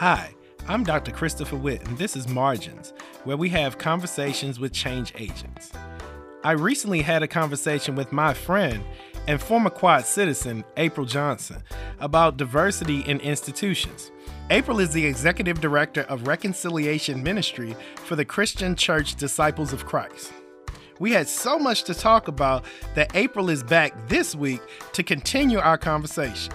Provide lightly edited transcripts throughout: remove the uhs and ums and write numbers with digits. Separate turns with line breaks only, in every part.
Hi, I'm Dr. Christopher Witt, and this is Margins, where we have conversations with change agents. I recently had a conversation with my friend and former Quad citizen, April Johnson, about diversity in institutions. April is the Executive Director of Reconciliation Ministry for the Christian Church Disciples of Christ. We had so much to talk about that April is back this week to continue our conversation.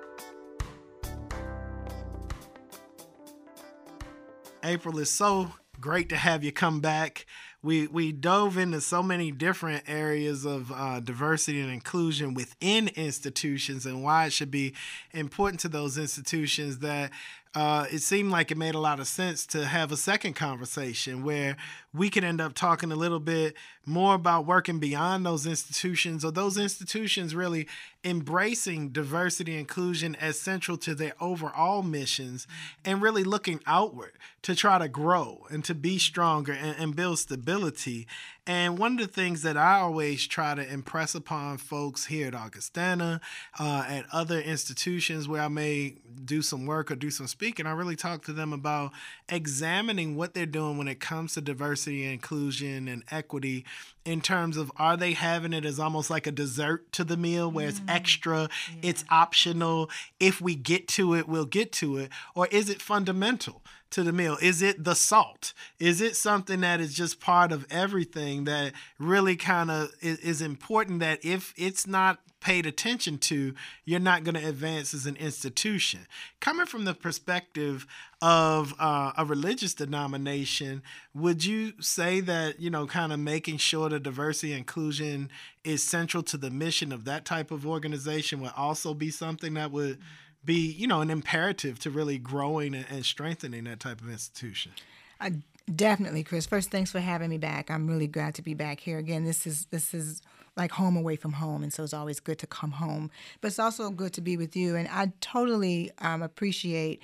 April, it's so great to have you come back. We dove into so many different areas of diversity and inclusion within institutions and why it should be important to those institutions that it seemed like it made a lot of sense to have a second conversation where we could end up talking a little bit more about working beyond those institutions, or those institutions really embracing diversity and inclusion as central to their overall missions, and really looking outward to try to grow and to be stronger and build stability. And one of the things that I always try to impress upon folks here at Augustana, at other institutions where I may do some work or do some speaking, I really talk to them about examining what they're doing when it comes to diversity and inclusion and equity, in terms of, are they having it as almost like a dessert to the meal where it's extra, it's optional, if we get to it, we'll get to it, or is it fundamental to the meal? Is it the salt? Is it something that is just part of everything that really kind of is important, that if it's not paid attention to, you're not going to advance as an institution? Coming from the perspective of a religious denomination, would you say that, kind of making sure that diversity and inclusion is central to the mission of that type of organization would also be something that would be, an imperative to really growing and strengthening that type of institution?
Definitely, Chris. First, thanks for having me back. I'm really glad to be back here again. This is like home away from home, and so it's always good to come home. But it's also good to be with you, and I totally appreciate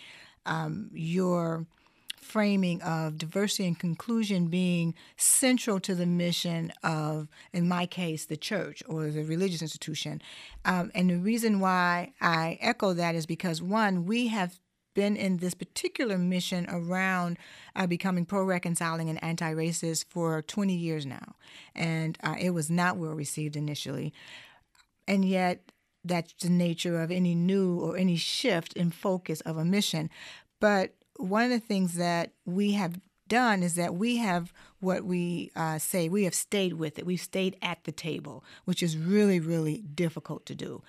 your framing of diversity and inclusion being central to the mission of, in my case, the church or the religious institution. And the reason why I echo that is because, one, we have been in this particular mission around becoming pro-reconciling and anti-racist for 20 years now. And it was not well received initially. And yet, that's the nature of any new or any shift in focus of a mission. But one of the things that we have done is that we have what we say, we have stayed with it. We've stayed at the table, which is really, really difficult to do.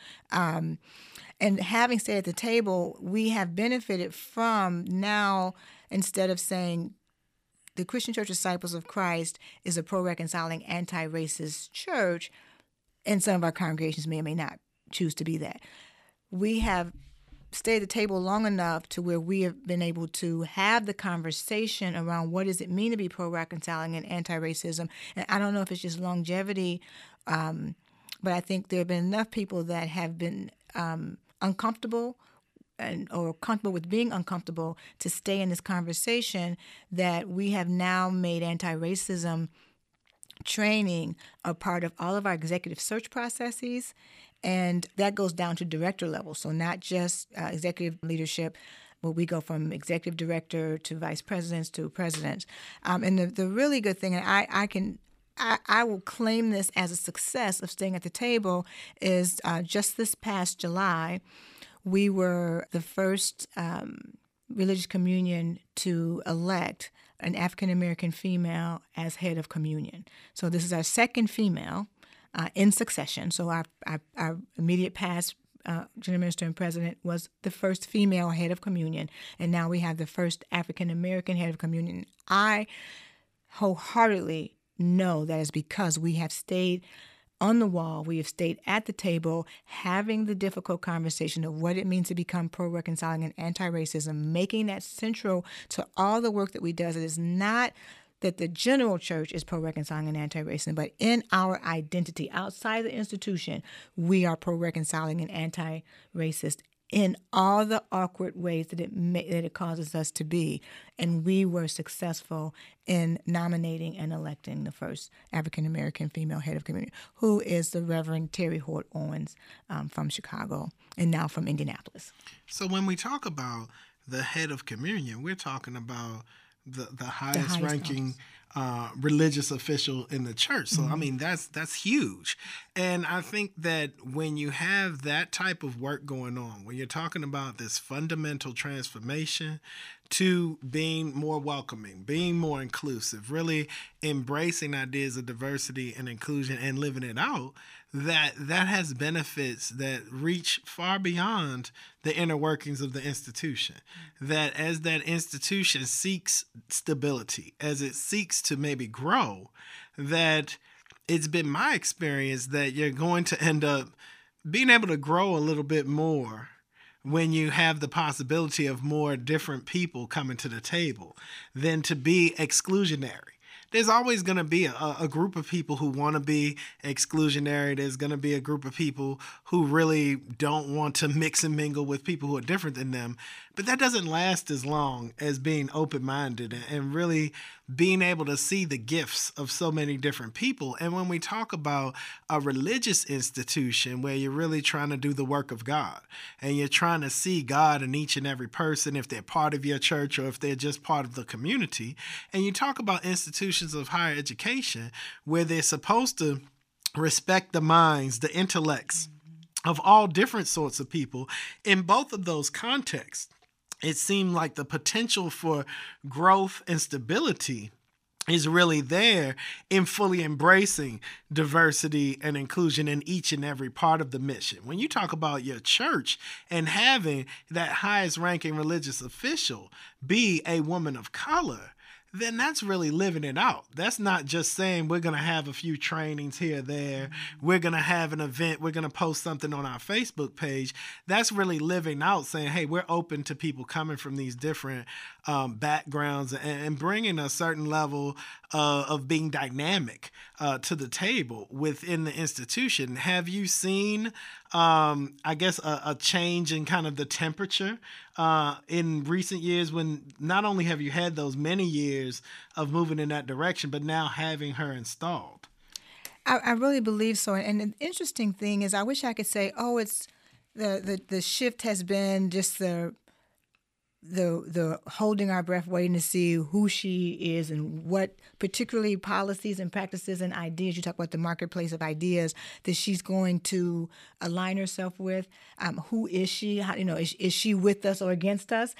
And having stayed at the table, we have benefited from now, instead of saying the Christian Church Disciples of Christ is a pro-reconciling, anti-racist church, and some of our congregations may or may not choose to be that. We have stayed at the table long enough to where we have been able to have the conversation around what does it mean to be pro-reconciling and anti-racism. And I don't know if it's just longevity, but I think there have been enough people that have been uncomfortable or comfortable with being uncomfortable to stay in this conversation, that we have now made anti-racism training a part of all of our executive search processes. And that goes down to director level. So not just executive leadership, but we go from executive director to vice presidents to presidents. And the really good thing, and I will claim this as a success of staying at the table, is just this past July, we were the first religious communion to elect an African-American female as head of communion. So this is our second female in succession. So our immediate past General Minister and President was the first female head of communion, and now we have the first African-American head of communion. I wholeheartedly know that is because we have stayed on the wall, we have stayed at the table, having the difficult conversation of what it means to become pro-reconciling and anti-racism, making that central to all the work that we do. It is not that the general church is pro-reconciling and anti-racism, but in our identity, outside the institution, we are pro-reconciling and anti-racist in all the awkward ways that it causes us to be. And we were successful in nominating and electing the first African-American female head of community, who is the Reverend Terry Hort Owens from Chicago and now from Indianapolis.
So when we talk about the head of communion, we're talking about the highest
highest
ranking religious official in the church. So I mean that's huge. And I think that when you have that type of work going on, when you're talking about this fundamental transformation to being more welcoming, being more inclusive, really embracing ideas of diversity and inclusion and living it out, that has benefits that reach far beyond the inner workings of the institution. That as that institution seeks stability, as it seeks to maybe grow, that it's been my experience that you're going to end up being able to grow a little bit more when you have the possibility of more different people coming to the table than to be exclusionary. There's always going to be a group of people who want to be exclusionary. There's going to be a group of people who really don't want to mix and mingle with people who are different than them. But that doesn't last as long as being open-minded and really being able to see the gifts of so many different people. And when we talk about a religious institution where you're really trying to do the work of God and you're trying to see God in each and every person, if they're part of your church or if they're just part of the community, and you talk about institutions of higher education where they're supposed to respect the minds, the intellects of all different sorts of people, in both of those contexts, it seemed like the potential for growth and stability is really there in fully embracing diversity and inclusion in each and every part of the mission. When you talk about your church and having that highest ranking religious official be a woman of color, then that's really living it out. That's not just saying we're going to have a few trainings here or there. We're going to have an event. We're going to post something on our Facebook page. That's really living out, saying, hey, we're open to people coming from these different backgrounds and bringing a certain level of being dynamic to the table within the institution. Have you seen, I guess, a change in kind of the temperature in recent years when not only have you had those many years of moving in that direction, but now having her installed?
I really believe so. And the interesting thing is I wish I could say, oh, it's the shift has been just the holding our breath, waiting to see who she is and what particularly policies and practices and ideas. You talk about the marketplace of ideas that she's going to align herself with. Who is she? How, is she with us or against us?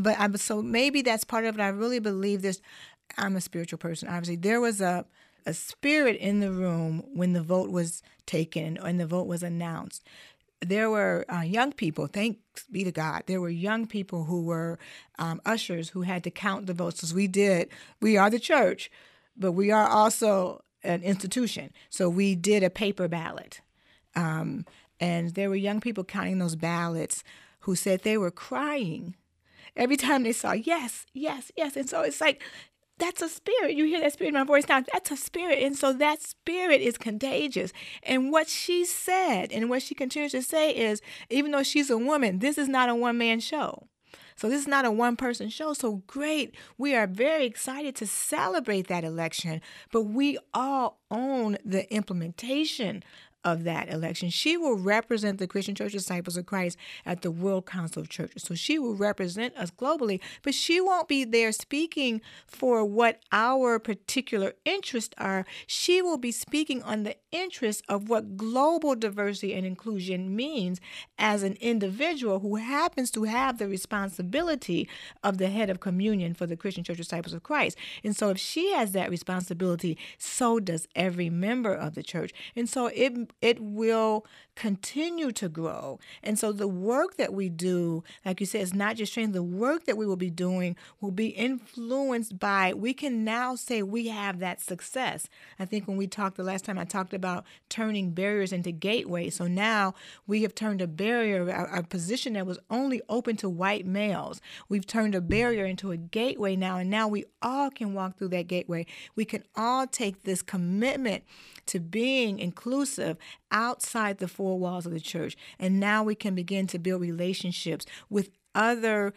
So maybe that's part of it. I really believe this. I'm a spiritual person. Obviously, there was a spirit in the room when the vote was taken and the vote was announced. There were young people, thanks be to God, there were young people who were ushers who had to count the votes as we did. We are the church, but we are also an institution. So we did a paper ballot. And there were young people counting those ballots who said they were crying every time they saw yes, yes, yes. And so it's like, that's a spirit. You hear that spirit in my voice now. That's a spirit. And so that spirit is contagious. And what she said and what she continues to say is, even though she's a woman, this is not a one-man show. So this is not a one-person show. So great. We are very excited to celebrate that election, but we all own the implementation of that election. She will represent the Christian Church Disciples of Christ at the World Council of Churches. So she will represent us globally, but she won't be there speaking for what our particular interests are. She will be speaking on the interests of what global diversity and inclusion means as an individual who happens to have the responsibility of the head of communion for the Christian Church Disciples of Christ. And so if she has that responsibility, so does every member of the church. And so it will continue to grow. And so the work that we do, like you said, is not just training. The work that we will be doing will be influenced by, we can now say we have that success. I think when we talked the last time, I talked about turning barriers into gateways. So now we have turned a barrier, a position that was only open to white males. We've turned a barrier into a gateway now, and now we all can walk through that gateway. We can all take this commitment to being inclusive outside the four walls of the church. And now we can begin to build relationships with other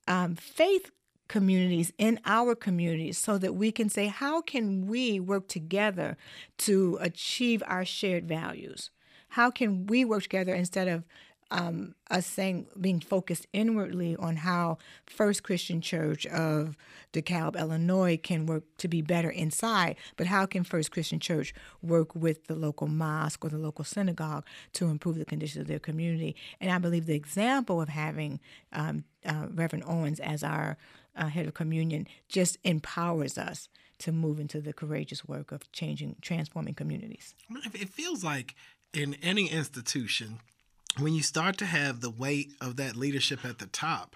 faith communities in our communities so that we can say, how can we work together to achieve our shared values? How can we work together instead of us saying, being focused inwardly on how First Christian Church of DeKalb, Illinois can work to be better inside, but how can First Christian Church work with the local mosque or the local synagogue to improve the conditions of their community? And I believe the example of having Reverend Owens as our head of communion just empowers us to move into the courageous work of transforming communities.
It feels like in any institution, when you start to have the weight of that leadership at the top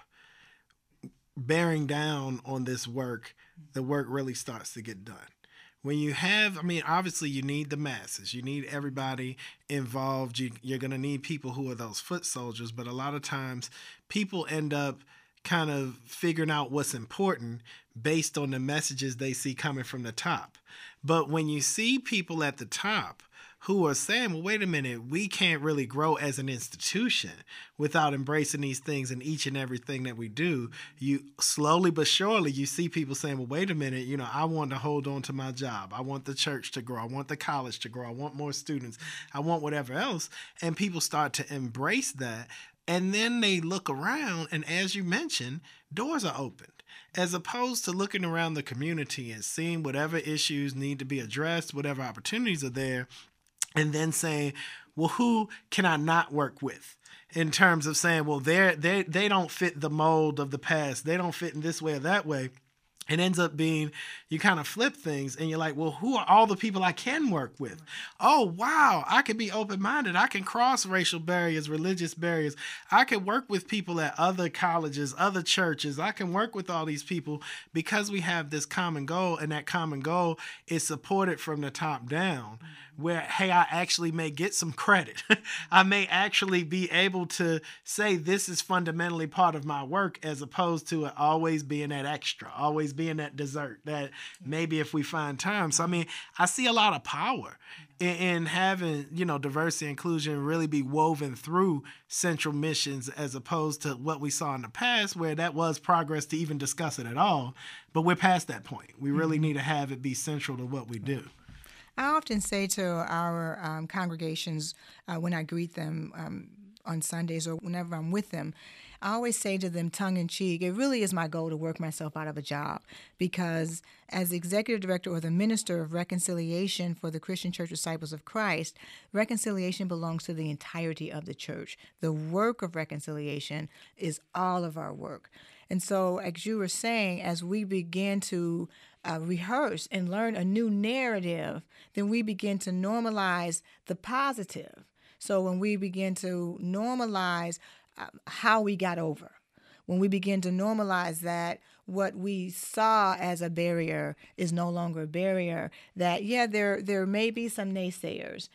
bearing down on this work, the work really starts to get done. When you have, obviously you need the masses. You need everybody involved. You're going to need people who are those foot soldiers, but a lot of times people end up kind of figuring out what's important based on the messages they see coming from the top. But when you see people at the top who are saying, well, wait a minute, we can't really grow as an institution without embracing these things in each and everything that we do, you slowly but surely, you see people saying, well, wait a minute, I want to hold on to my job. I want the church to grow. I want the college to grow. I want more students. I want whatever else. And people start to embrace that. And then they look around, and as you mentioned, doors are opened. As opposed to looking around the community and seeing whatever issues need to be addressed, whatever opportunities are there, and then saying, well, who can I not work with? In terms of saying, well, they don't fit the mold of the past. They don't fit in this way or that way. It ends up being, you kind of flip things and you're like, well, who are all the people I can work with? Oh, wow, I can be open-minded. I can cross racial barriers, religious barriers. I can work with people at other colleges, other churches. I can work with all these people because we have this common goal, and that common goal is supported from the top down, where, hey, I actually may get some credit. I may actually be able to say this is fundamentally part of my work, as opposed to it always being that extra, always being that dessert that maybe if we find time. So, I see a lot of power in having, diversity and inclusion really be woven through central missions, as opposed to what we saw in the past, where that was progress to even discuss it at all. But we're past that point. We really need to have it be central to what we do.
I often say to our congregations when I greet them on Sundays or whenever I'm with them, I always say to them tongue-in-cheek, it really is my goal to work myself out of a job, because as the executive director or the minister of reconciliation for the Christian Church Disciples of Christ, reconciliation belongs to the entirety of the church. The work of reconciliation is all of our work. And so, as you were saying, as we begin to rehearse and learn a new narrative, then we begin to normalize the positive. So when we begin to normalize how we got over, when we begin to normalize that what we saw as a barrier is no longer a barrier, that, yeah, there may be some naysayers,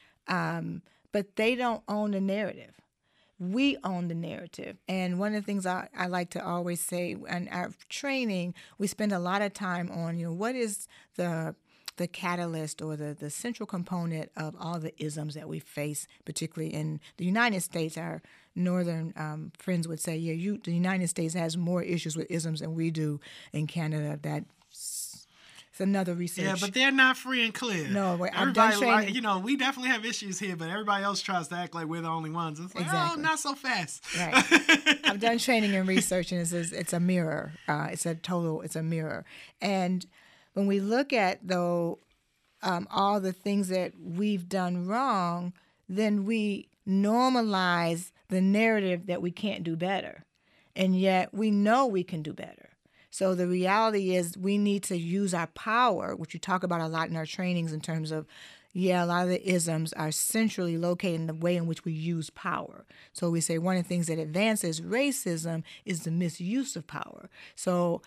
but they don't own the narrative. We own the narrative. And one of the things I like to always say in our training, we spend a lot of time on, what is the catalyst or the central component of all the isms that we face, particularly in the United States. Our northern friends would say, the United States has more issues with isms than we do in Canada. That's another research.
Yeah, but they're not free and clear.
No, I'm
done
training.
We definitely have issues here, but everybody else tries to act like we're the only ones. It's like,
exactly.
Oh, not so fast.
Right. I've done training and research, and it's a mirror. It's a mirror. And when we look at, though, all the things that we've done wrong, then we normalize the narrative that we can't do better. And yet we know we can do better. So the reality is we need to use our power, which you talk about a lot in our trainings in terms of, a lot of the isms are centrally located in the way in which we use power. So we say one of the things that advances racism is the misuse of power. So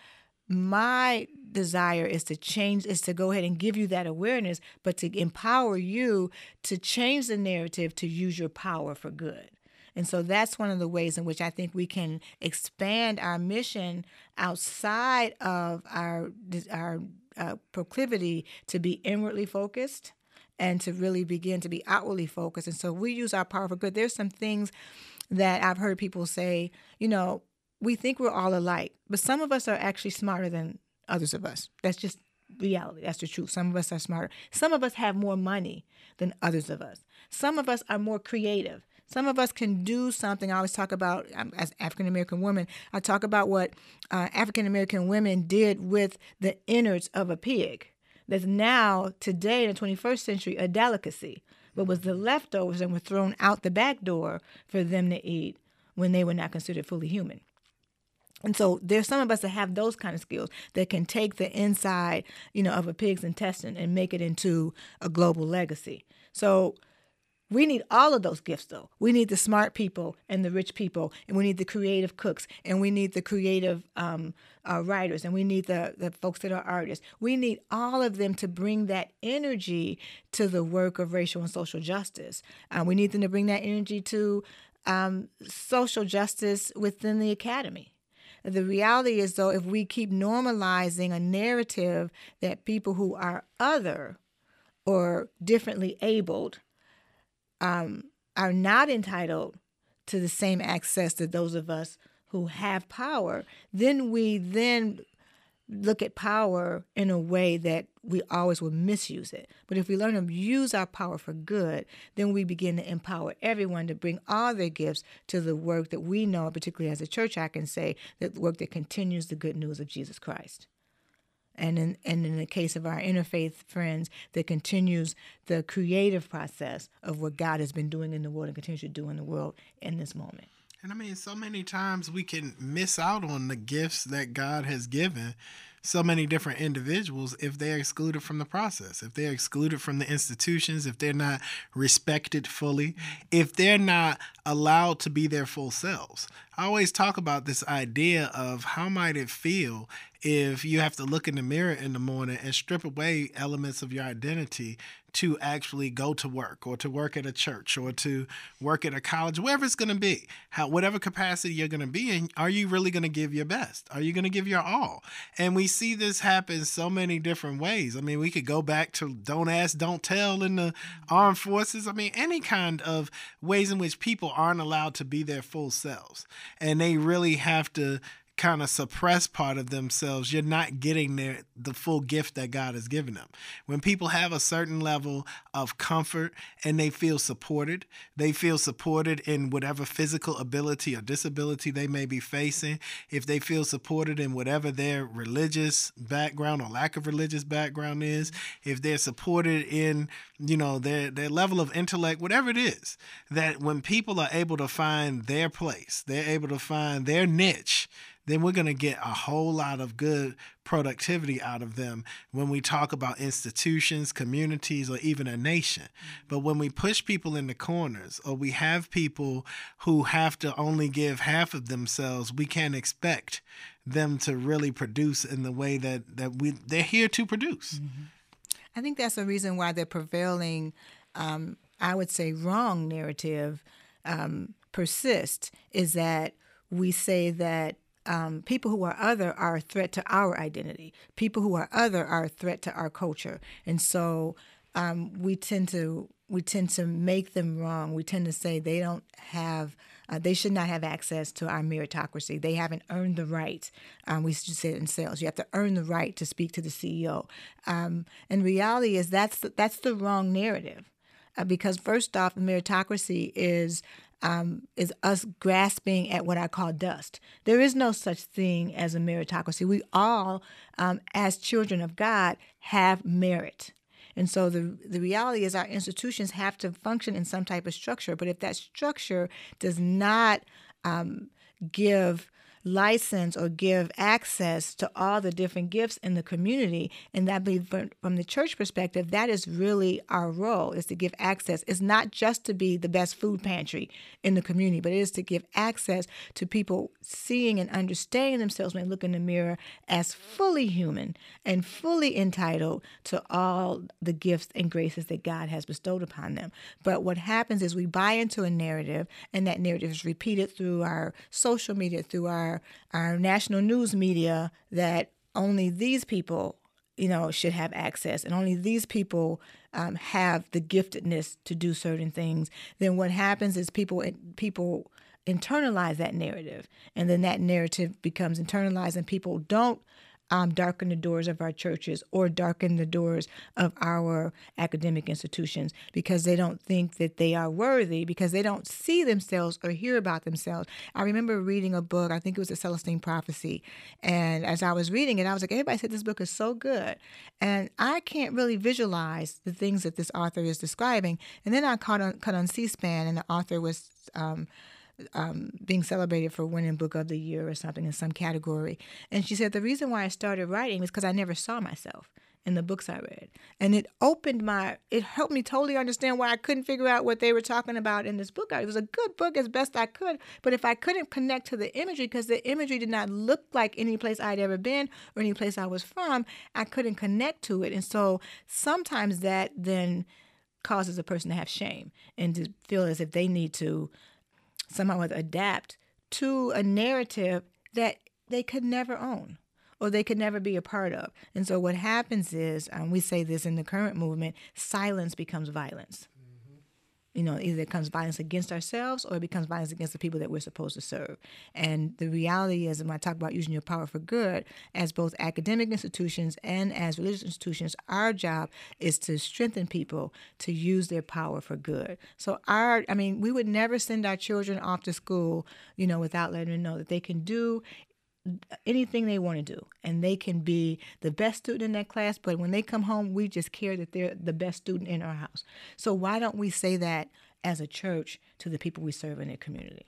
my desire is to go ahead and give you that awareness, but to empower you to change the narrative to use your power for good. And so that's one of the ways in which I think we can expand our mission outside of our proclivity to be inwardly focused and to really begin to be outwardly focused. And so we use our power for good. There's some things that I've heard people say, we think we're all alike, but some of us are actually smarter than others of us. That's just reality. That's the truth. Some of us are smarter. Some of us have more money than others of us. Some of us are more creative Some of us can do something. I always talk about, as African-American woman, I talk about what African-American women did with the innards of a pig. That's now, today, in the 21st century, a delicacy. But was the leftovers and were thrown out the back door for them to eat when they were not considered fully human. And so there's some of us that have those kind of skills that can take the inside, of a pig's intestine and make it into a global legacy. So we need all of those gifts, though. We need the smart people and the rich people, and we need the creative cooks, and we need the creative writers, and we need the folks that are artists. We need all of them to bring that energy to the work of racial and social justice. We need them to bring that energy to social justice within the academy. The reality is, though, if we keep normalizing a narrative that people who are other or differently abled are not entitled to the same access to those of us who have power, then we look at power in a way that we always will misuse it. But if we learn to use our power for good, then we begin to empower everyone to bring all their gifts to the work that we know, particularly as a church, I can say, that work that continues the good news of Jesus Christ. And in the case of our interfaith friends, that continues the creative process of what God has been doing in the world and continues to do in the world in this moment.
And I mean, so many times we can miss out on the gifts that God has given so many different individuals if they're excluded from the process, if they're excluded from the institutions, if they're not respected fully, if they're not allowed to be their full selves. I always talk about this idea of how might it feel if you have to look in the mirror in the morning and strip away elements of your identity to actually go to work or to work at a church or to work at a college, wherever it's going to be, whatever capacity you're going to be in, are you really going to give your best? Are you going to give your all? And we see this happen so many different ways. I mean, we could go back to don't ask, don't tell in the armed forces. I mean, any kind of ways in which people aren't allowed to be their full selves. And they really have to kind of suppress part of themselves. You're not getting the full gift that God has given them. When people have a certain level of comfort and they feel supported in whatever physical ability or disability they may be facing, if they feel supported in whatever their religious background or lack of religious background is, if they're supported in, their level of intellect, whatever it is, that when people are able to find their place, they're able to find their niche, then we're going to get a whole lot of good productivity out of them when we talk about institutions, communities, or even a nation. But when we push people in the corners, or we have people who have to only give half of themselves, we can't expect them to really produce in the way that they're here to produce.
Mm-hmm. I think that's the reason why the prevailing, I would say, wrong narrative persists, is that we say that people who are other are a threat to our identity. People who are other are a threat to our culture. And so we tend to make them wrong. We tend to say they don't have, they should not have access to our meritocracy. They haven't earned the right. We used to say it in sales. You have to earn the right to speak to the CEO. And reality is that's the wrong narrative. Because first off, meritocracy is us grasping at what I call dust. There is no such thing as a meritocracy. We all, as children of God, have merit. And so the reality is our institutions have to function in some type of structure. But if that structure does not give license or give access to all the different gifts in the community, and that be from the church perspective, that is really our role, is to give access. It's not just to be the best food pantry in the community, but it is to give access to people seeing and understanding themselves when they look in the mirror as fully human and fully entitled to all the gifts and graces that God has bestowed upon them. But what happens is we buy into a narrative, and that narrative is repeated through our social media, through our national news media, that only these people, should have access, and only these people have the giftedness to do certain things. Then what happens is people internalize that narrative, and then that narrative becomes internalized, and people don't darken the doors of our churches or darken the doors of our academic institutions because they don't think that they are worthy, because they don't see themselves or hear about themselves. I remember reading a book, I think it was The Celestine Prophecy, and as I was reading it, I was like, everybody said this book is so good, and I can't really visualize the things that this author is describing. And then I caught on C-SPAN, and the author was being celebrated for winning Book of the Year or something in some category. And she said, the reason why I started writing was because I never saw myself in the books I read. And it helped me totally understand why I couldn't figure out what they were talking about in this book. It was a good book as best I could, but if I couldn't connect to the imagery, because the imagery did not look like any place I'd ever been or any place I was from, I couldn't connect to it. And so sometimes that then causes a person to have shame and to feel as if they need to somehow adapt to a narrative that they could never own or they could never be a part of. And so what happens is, we say this in the current movement, silence becomes violence. Either it becomes violence against ourselves or it becomes violence against the people that we're supposed to serve. And the reality is, when I talk about using your power for good, as both academic institutions and as religious institutions, our job is to strengthen people to use their power for good. So we would never send our children off to school, without letting them know that they can do anything they want to do and they can be the best student in that class, but when they come home, we just care that they're the best student in our house. So why don't we say that as a church to the people we serve in their community?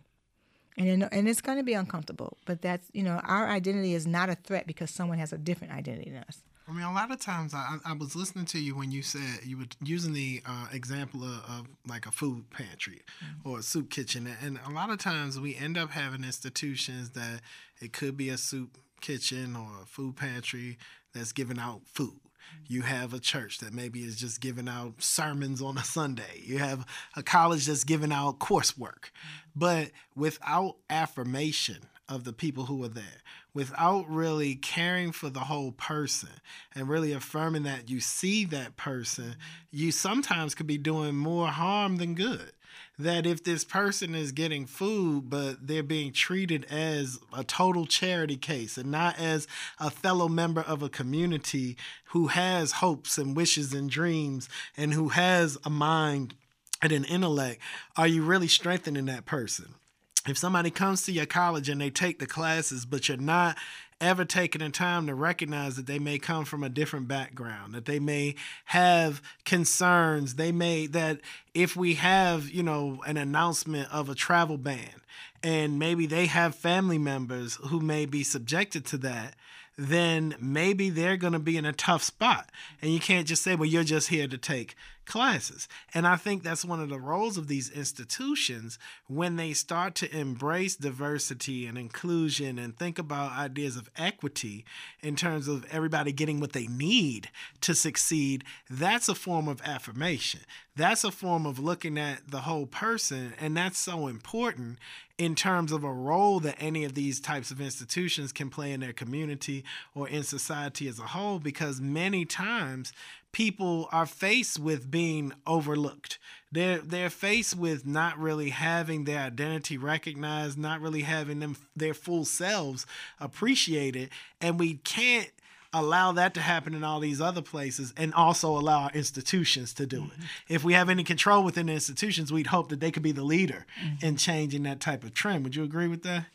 And it's going to be uncomfortable, but that's, our identity is not a threat because someone has a different identity than us.
I mean, a lot of times I was listening to you when you said you were using the example of like a food pantry or a soup kitchen. And a lot of times we end up having institutions that it could be a soup kitchen or a food pantry that's giving out food. You have a church that maybe is just giving out sermons on a Sunday. You have a college that's giving out coursework. But without affirmation of the people who are there, without really caring for the whole person and really affirming that you see that person, you sometimes could be doing more harm than good. That if this person is getting food, but they're being treated as a total charity case and not as a fellow member of a community who has hopes and wishes and dreams and who has a mind and an intellect, are you really strengthening that person? If somebody comes to your college and they take the classes, but you're not ever taking the time to recognize that they may come from a different background, that they may have concerns, that if we have, an announcement of a travel ban and maybe they have family members who may be subjected to that, then maybe they're going to be in a tough spot. And you can't just say, well, you're just here to take classes. And I think that's one of the roles of these institutions when they start to embrace diversity and inclusion and think about ideas of equity in terms of everybody getting what they need to succeed. That's a form of affirmation. That's a form of looking at the whole person. And that's so important in terms of a role that any of these types of institutions can play in their community or in society as a whole, because many times people are faced with being overlooked. They're faced with not really having their identity recognized, not really having their full selves appreciated, and we can't allow that to happen in all these other places and also allow our institutions to do it. If we have any control within the institutions, we'd hope that they could be the leader in changing that type of trend. Would you agree with that?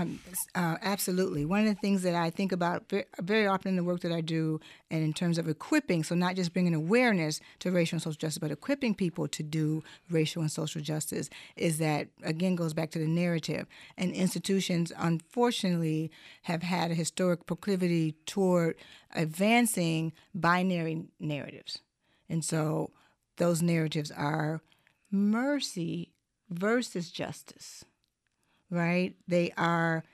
Absolutely. One of the things that I think about very often in the work that I do, and in terms of equipping, so not just bringing awareness to racial and social justice, but equipping people to do racial and social justice, is that, again, goes back to the narrative. And institutions, unfortunately, have had a historic proclivity toward advancing binary narratives. And so those narratives are mercy versus justice. Right? They are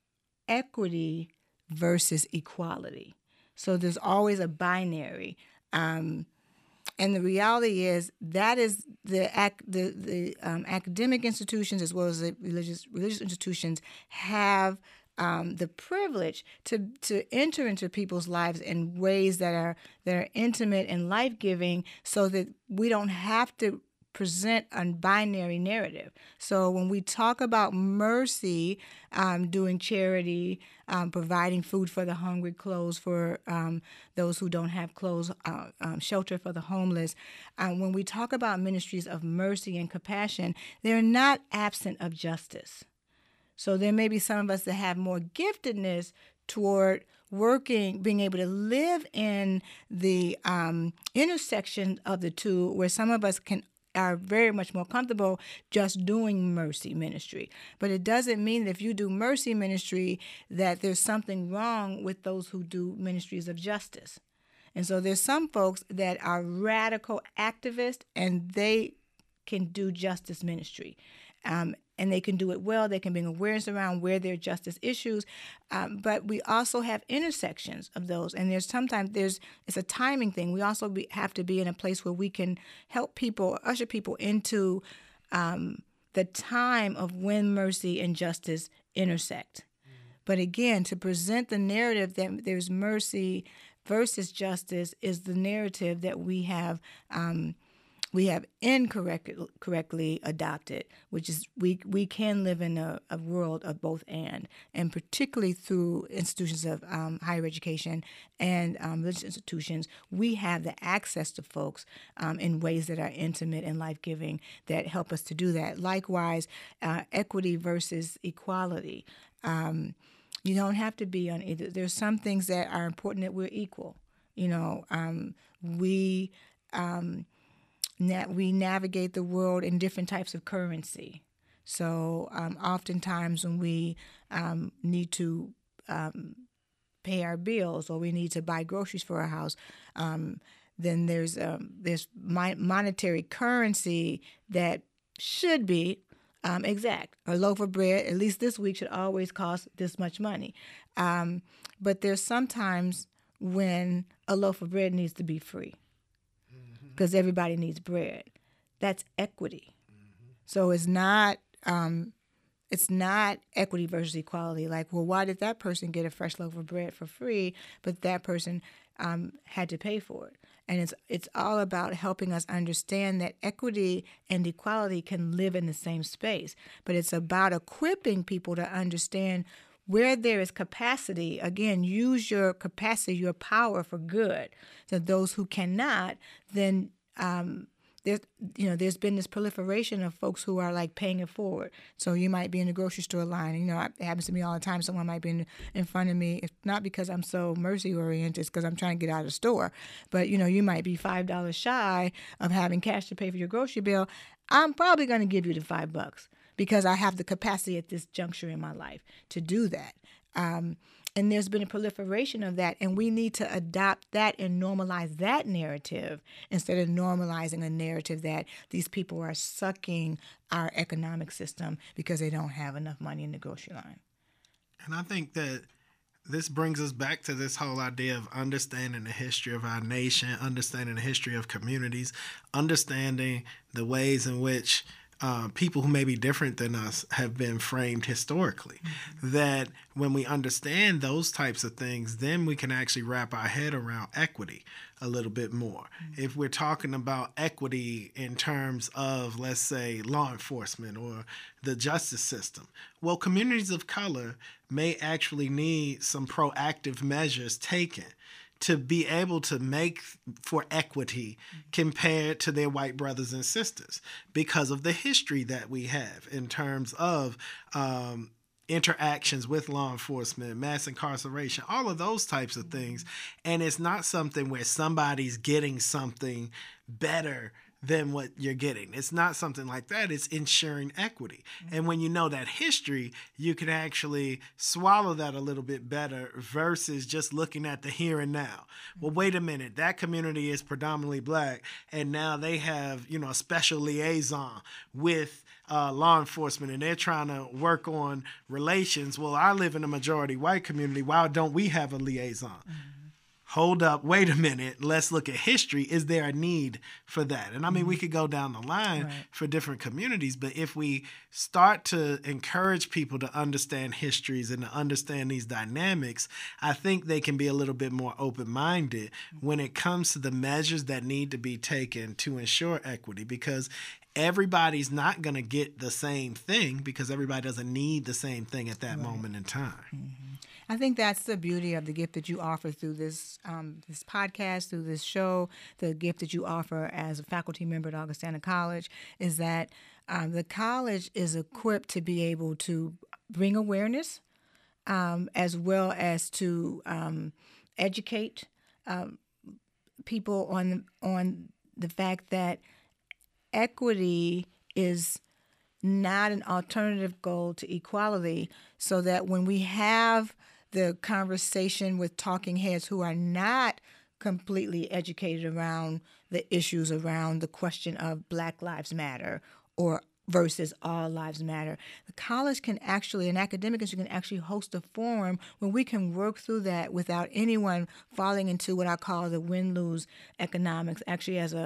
equity versus equality. So there's always a binary. And the reality is that is the academic institutions as well as the religious institutions have the privilege to enter into people's lives in ways that are intimate and life-giving, so that we don't have to present a binary narrative. So when we talk about mercy, doing charity, providing food for the hungry, clothes for those who don't have clothes, shelter for the homeless, when we talk about ministries of mercy and compassion, they're not absent of justice. So there may be some of us that have more giftedness toward working, being able to live in the intersection of the two, where some of us are very much more comfortable just doing mercy ministry. But it doesn't mean that if you do mercy ministry that there's something wrong with those who do ministries of justice. And so there's some folks that are radical activists and they can do justice ministry. And they can do it well. They can bring awareness around where there are justice issues. But we also have intersections of those. And it's a timing thing. We also have to be in a place where we can help people, usher people into the time of when mercy and justice intersect. But again, to present the narrative that there's mercy versus justice is the narrative that we have incorrectly adopted, which is we can live in a world of both and particularly through institutions of higher education and religious institutions, we have the access to folks in ways that are intimate and life-giving that help us to do that. Likewise, equity versus equality. You don't have to be on either. There's some things that are important that we're equal. We navigate the world in different types of currency. So oftentimes when we need to pay our bills or we need to buy groceries for our house, then there's monetary currency that should be exact. A loaf of bread, at least this week, should always cost this much money. But there's sometimes when a loaf of bread needs to be free, because everybody needs bread. That's equity. So it's not equity versus equality. Like, well, why did that person get a fresh loaf of bread for free, but that person had to pay for it? And it's all about helping us understand that equity and equality can live in the same space. But it's about equipping people to understand where there is capacity. Again, use your capacity, your power for good. So those who cannot, then there's been this proliferation of folks who are like paying it forward. So you might be in the grocery store line. It happens to me all the time. Someone might be in front of me. It's not because I'm so mercy oriented, it's because I'm trying to get out of the store. But you might be $5 shy of having cash to pay for your grocery bill. I'm probably going to give you the $5 because I have the capacity at this juncture in my life to do that. And there's been a proliferation of that, and we need to adopt that and normalize that narrative instead of normalizing a narrative that these people are sucking our economic system because they don't have enough money in the grocery line.
And I think that this brings us back to this whole idea of understanding the history of our nation, understanding the history of communities, understanding the ways in which people who may be different than us have been framed historically. Mm-hmm. That when we understand those types of things, then we can actually wrap our head around equity a little bit more. Mm-hmm. If we're talking about equity in terms of, let's say, law enforcement or the justice system, well, communities of color may actually need some proactive measures taken to be able to make for equity compared to their white brothers and sisters because of the history that we have in terms of interactions with law enforcement, mass incarceration, all of those types of things. And it's not something where somebody's getting something better than what you're getting. It's not something like that. It's ensuring equity. Mm-hmm. And when you know that history, you can actually swallow that a little bit better versus just looking at the here and now. Mm-hmm. Well, wait a minute. That community is predominantly black, and now they have, a special liaison with law enforcement, and they're trying to work on relations. Well, I live in a majority white community. Why don't we have a liaison? Mm-hmm. hold up, wait a minute, let's look at history. Is there a need for that? And I mean, we could go down the line for different communities, but if we start to encourage people to understand histories and to understand these dynamics, I think they can be a little bit more open-minded when it comes to the measures that need to be taken to ensure equity, because everybody's not going to get the same thing because everybody doesn't need the same thing at that moment in time.
I think that's the beauty of the gift that you offer through this this podcast, through this show, the gift that you offer as a faculty member at Augustana College, is that the college is equipped to be able to bring awareness as well as to educate people on the fact that equity is not an alternative goal to equality, so that when we have the conversation with talking heads who are not completely educated around the issues around the question of Black Lives Matter or versus All Lives Matter, the college can actually, an academic institution can actually host a forum where we can work through that without anyone falling into what I call the win-lose economics. Actually, as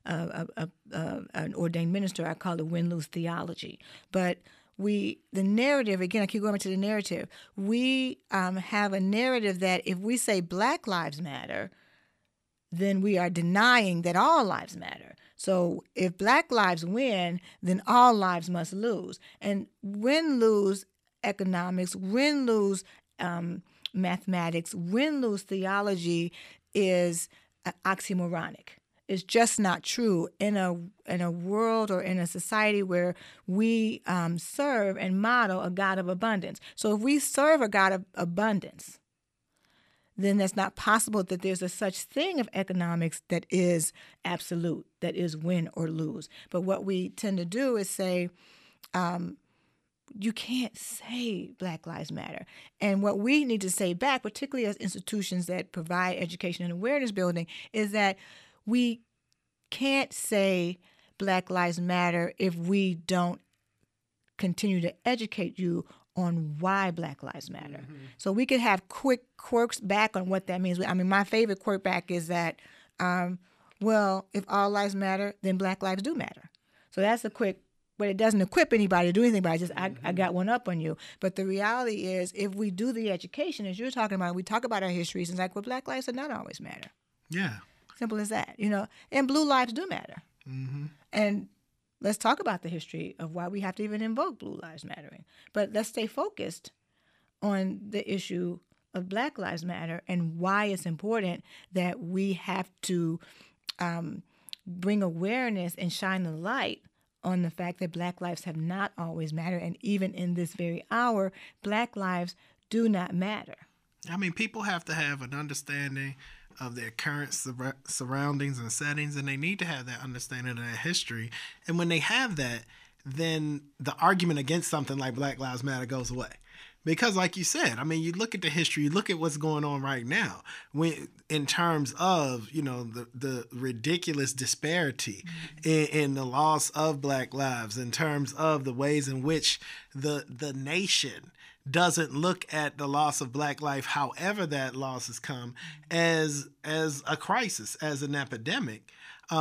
an ordained minister, I call it win-lose theology. But the narrative, again, I keep going back to the narrative. We have a narrative that if we say Black Lives Matter, then we are denying that all lives matter. So if Black lives win, then all lives must lose. And win-lose economics, win-lose mathematics, win-lose theology is oxymoronic. It's just not true in a world or in a society where we serve and model a God of abundance. So if we serve a God of abundance, then that's not possible that there's a such thing of economics that is absolute, that is win or lose. But what we tend to do is say, you can't say Black Lives Matter. And what we need to say back, particularly as institutions that provide education and awareness building, is that we can't say Black Lives Matter if we don't continue to educate you on why Black Lives Matter. So we could have quick quirks back on what that means. I mean, my favorite quirk back is that, well, if all lives matter, then Black lives do matter. So that's a quick, but it doesn't equip anybody to do anything, but I got one up on you. But the reality is, if we do the education, as you're talking about, we talk about our histories, and it's like, well, Black lives do not always matter.
Yeah.
Simple as that, and blue lives do matter. And let's talk about the history of why we have to even invoke blue lives mattering. But let's stay focused on the issue of Black Lives Matter and why it's important that we have to bring awareness and shine the light on the fact that Black lives have not always mattered. And even in this very hour, Black lives do not matter.
I mean, people have to have an understanding of their current surroundings and settings, and they need to have that understanding of their history. And when they have that, then the argument against something like Black Lives Matter goes away. Because like you said, I mean, you look at the history, you look at what's going on right now in terms of, the ridiculous disparity in the loss of Black lives, in terms of the ways in which the nation doesn't look at the loss of Black life, however that loss has come, as a crisis, as an epidemic.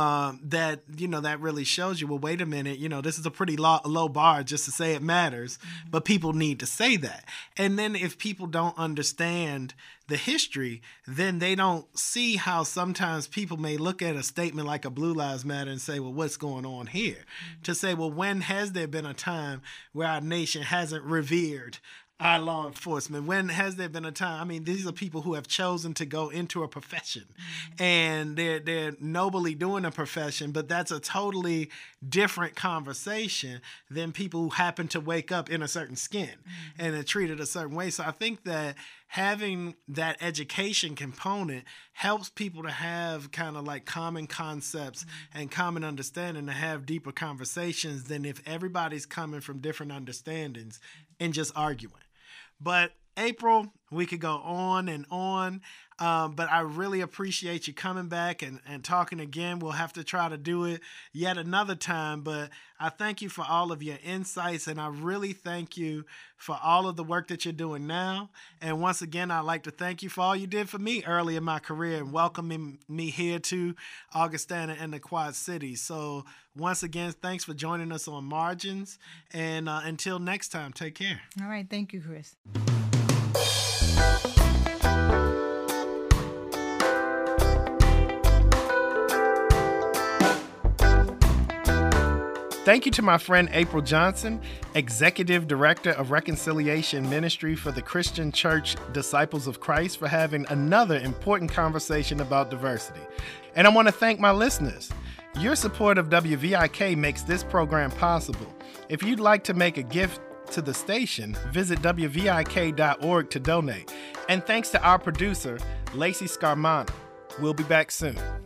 That really shows you, well, wait a minute, this is a pretty low bar just to say it matters, but people need to say that. And then if people don't understand the history, then they don't see how sometimes people may look at a statement like a Blue Lives Matter and say, well, what's going on here? To say, well, when has there been a time where our nation hasn't revered our law enforcement? When has there been a time? I mean, these are people who have chosen to go into a profession, and they're nobly doing a profession, but that's a totally different conversation than people who happen to wake up in a certain skin and are treated a certain way. So I think that having that education component helps people to have kind of like common concepts and common understanding, to have deeper conversations than if everybody's coming from different understandings and just arguing. But April, we could go on and on. But I really appreciate you coming back and talking again. We'll have to try to do it yet another time. But I thank you for all of your insights, and I really thank you for all of the work that you're doing now. And once again, I'd like to thank you for all you did for me early in my career and welcoming me here to Augustana and the Quad Cities. So once again, thanks for joining us on Margins. And until next time, take care.
All right. Thank you, Chris.
Thank you to my friend April Johnson, Executive Director of Reconciliation Ministry for the Christian Church Disciples of Christ, for having another important conversation about diversity. And I want to thank my listeners. Your support of WVIK makes this program possible. If you'd like to make a gift to the station, visit WVIK.org to donate. And thanks to our producer, Lacey Scarmano. We'll be back soon.